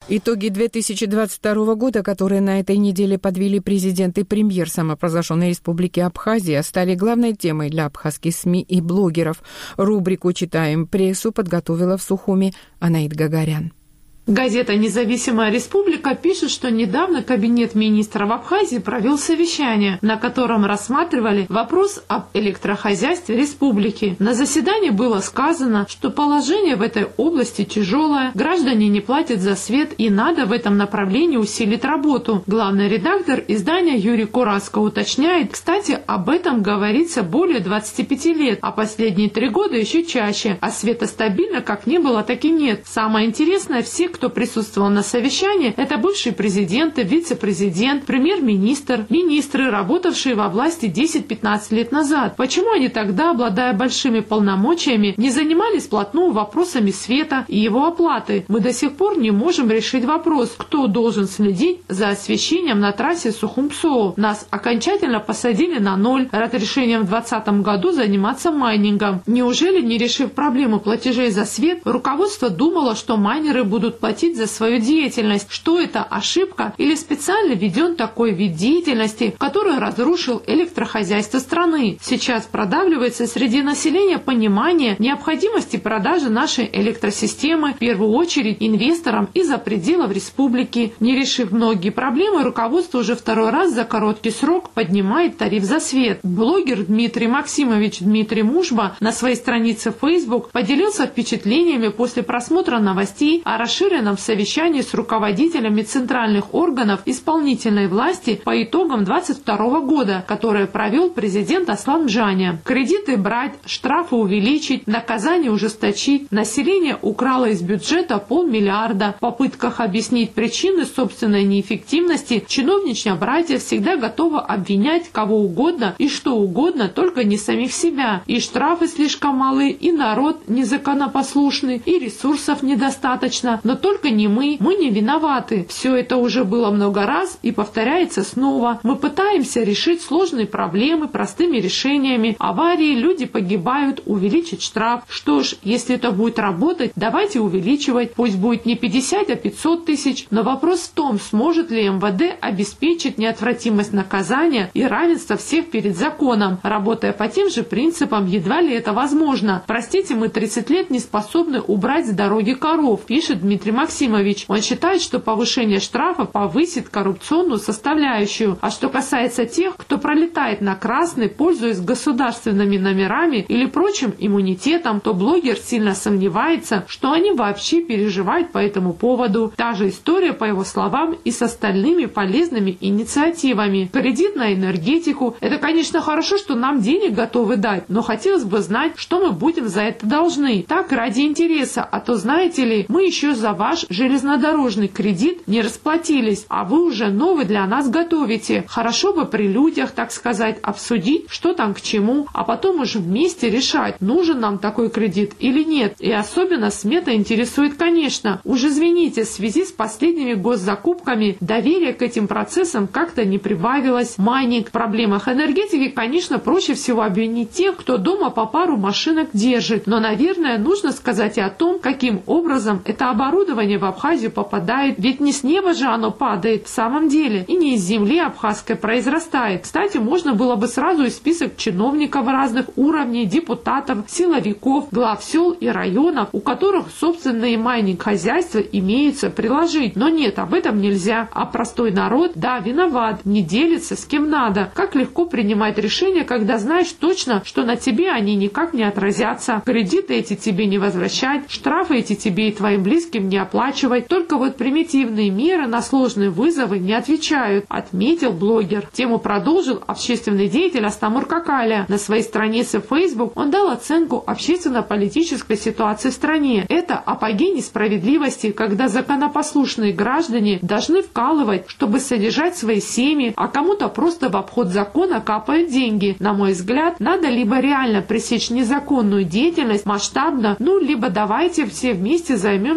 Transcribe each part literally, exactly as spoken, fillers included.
Итоги две тысячи двадцать второго года, которые на этой неделе подвели президент и премьер самопровозглашенной республики Абхазия, стали главной темой для абхазских СМИ и блогеров. Рубрику «Читаем прессу» подготовила в Сухуми Анаит Гагарян. Газета «Независимая республика» пишет, что недавно Кабинет министров Абхазии провел совещание, на котором рассматривали вопрос об электрохозяйстве республики. На заседании было сказано, что положение в этой области тяжелое, граждане не платят за свет и надо в этом направлении усилить работу. Главный редактор издания Юрий Кураско уточняет, кстати, об этом говорится более двадцати пяти лет, а последние три года еще чаще, а света стабильно как не было, так и нет. Самое интересное, все, кто присутствовал на совещании, это бывшие президенты, вице-президент, премьер-министр, министры, работавшие во власти десять-пятнадцать лет назад. Почему они тогда, обладая большими полномочиями, не занимались вплотную вопросами света и его оплаты? Мы до сих пор не можем решить вопрос, кто должен следить за освещением на трассе Сухум-Псоу. Нас окончательно посадили на ноль разрешением в двадцатом году заниматься майнингом. Неужели, не решив проблему платежей за свет, руководство думало, что майнеры будут платить за свою деятельность? Что это, ошибка или специально введен такой вид деятельности, который разрушил электрохозяйство страны? Сейчас продавливается среди населения понимание необходимости продажи нашей электросистемы, в первую очередь инвесторам из-за пределов республики. Не решив многие проблемы, руководство уже второй раз за короткий срок поднимает тариф за свет. Блогер Дмитрий Максимович Дмитрий Мужба на своей странице в Facebook поделился впечатлениями после просмотра новостей о расширенном совещании с руководителями центральных органов исполнительной власти по итогам двадцать второго года, которое провел президент Аслан Джаня. Кредиты брать, штрафы увеличить, наказание ужесточить. Население украло из бюджета полмиллиарда. В попытках объяснить причины собственной неэффективности чиновничья братья всегда готова обвинять кого угодно и что угодно, только не самих себя. И штрафы слишком малы, и народ незаконопослушный, и ресурсов недостаточно. Но только не мы, мы не виноваты. Все это уже было много раз и повторяется снова. Мы пытаемся решить сложные проблемы простыми решениями. Аварии, люди погибают, увеличить штраф. Что ж, если это будет работать, давайте увеличивать. Пусть будет не пятьдесят, а пятьсот тысяч. Но вопрос в том, сможет ли эм вэ дэ обеспечить неотвратимость наказания и равенство всех перед законом. Работая по тем же принципам, едва ли это возможно. Простите, мы тридцать лет не способны убрать с дороги коров, пишет Дмитрий Максимович. Он считает, что повышение штрафа повысит коррупционную составляющую. А что касается тех, кто пролетает на красный, пользуясь государственными номерами или прочим иммунитетом, то блогер сильно сомневается, что они вообще переживают по этому поводу. Та же история, по его словам, и с остальными полезными инициативами. Кредит на энергетику. Это, конечно, хорошо, что нам денег готовы дать, но хотелось бы знать, что мы будем за это должны. Так, ради интереса, а то, знаете ли, мы еще за ваш железнодорожный кредит не расплатились, а вы уже новый для нас готовите. Хорошо бы при людях, так сказать, обсудить, что там к чему, а потом уже вместе решать, нужен нам такой кредит или нет. И особенно смета интересует, конечно. Уж извините, в связи с последними госзакупками доверие к этим процессам как-то не прибавилось. Майнинг. В проблемах энергетики, конечно, проще всего обвинить тех, кто дома по пару машинок держит. Но, наверное, нужно сказать и о том, каким образом это оборудование в Абхазию попадает. Ведь не с неба же оно падает в самом деле, и не из земли абхазской произрастает. Кстати, можно было бы сразу и список чиновников разных уровней, депутатов, силовиков, глав сел и районов, у которых собственные майнинг-хозяйства имеются, приложить. Но нет, об этом нельзя. А простой народ, да, виноват, не делится с кем надо. Как легко принимать решения, когда знаешь точно, что на тебе они никак не отразятся. Кредиты эти тебе не возвращать, штрафы эти тебе и твоим близким не оплачивать. Только вот примитивные меры на сложные вызовы не отвечают, отметил блогер. Тему продолжил общественный деятель Астамур Какаля. На своей странице в Facebook он дал оценку общественно-политической ситуации в стране. Это апогей несправедливости, когда законопослушные граждане должны вкалывать, чтобы содержать свои семьи, а кому-то просто в обход закона капают деньги. На мой взгляд, надо либо реально пресечь незаконную деятельность масштабно, ну, либо давайте все вместе займемся майнингом,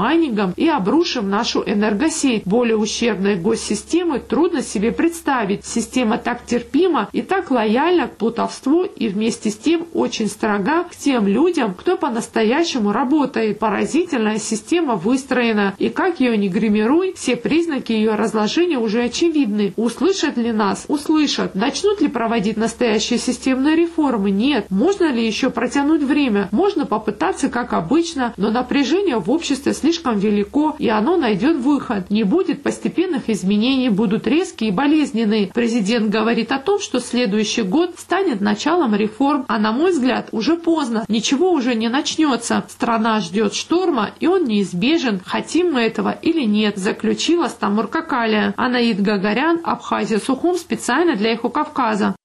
майнингом и обрушим нашу энергосеть. Более ущербной госсистемы трудно себе представить. Система так терпима и так лояльна к плутовству и вместе с тем очень строга к тем людям, кто по-настоящему работает. Поразительная система выстроена, и как ее не гримируй, все признаки ее разложения уже очевидны. Услышат ли нас? Услышат. Начнут ли проводить настоящие системные реформы? Нет. Можно ли еще протянуть время? Можно попытаться, как обычно, но напряжение в обществе слишком велико, и оно найдет выход. Не будет постепенных изменений, будут резкие и болезненные. Президент говорит о том, что следующий год станет началом реформ, а на мой взгляд, уже поздно. Ничего уже не начнется. Страна ждет шторма, и он неизбежен, хотим мы этого или нет, заключила Стамур Какалия. Анаид Гагарян, Абхазия, Сухум, специально для Эхо Кавказа.